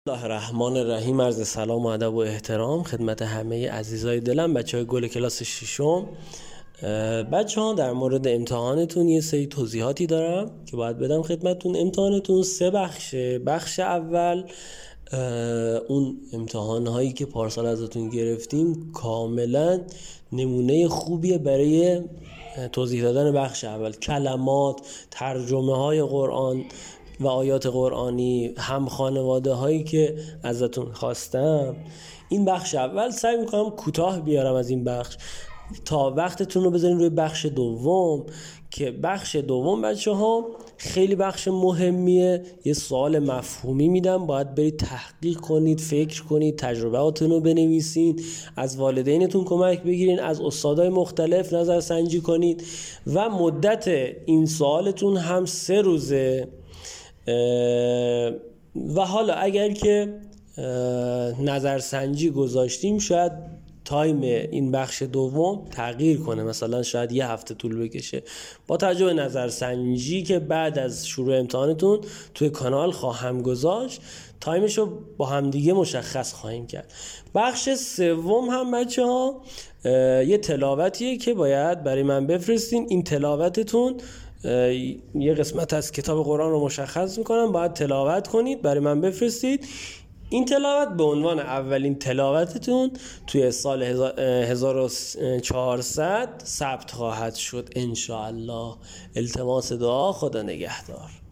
الله الرحمن الرحیم. عرض سلام و ادب و احترام خدمت همه عزیزای دلم، بچهای گل کلاس ششم. بچه‌ها در مورد امتحانتون یه سری توضیحاتی دارم که باید بدم خدمتتون. امتحانتون 3 بخشه. بخش اول اون امتحانهایی که پارسال ازتون گرفتیم کاملا نمونه خوبیه برای توضیح دادن بخش اول. کلمات، ترجمه های قرآن و آیات قرآنی، هم خانواده هایی که ازتون خواستم. این بخش اول سعی میکنم کوتاه بیارم از این بخش تا وقتتون رو بذارین روی بخش دوم، که بخش دوم بچه ها خیلی بخش مهمیه. یه سوال مفهومی میدم، باید برید تحقیق کنید، فکر کنید، تجربهاتون رو بنویسین، از والدینتون کمک بگیرین، از استادای مختلف نظر سنجی کنید و مدت این سوالتون هم 3 روزه. و حالا اگر که نظرسنجی گذاشتیم شاید تایم این بخش دوم تغییر کنه، مثلا شاید 1 هفته طول بکشه. با توجه به نظرسنجی که بعد از شروع امتحانتون توی کانال خواهم گذاشت، تایمشو با همدیگه مشخص خواهیم کرد. بخش سوم هم بچه ها یه تلاوتیه که باید برای من بفرستین. این تلاوتتون یه قسمت از کتاب قرآن رو مشخص میکنم، باید تلاوت کنید، برای من بفرستید. این تلاوت به عنوان اولین تلاوتتون توی سال 1400 ثبت خواهد شد انشاءالله. التماس دعا. خدا نگهدار.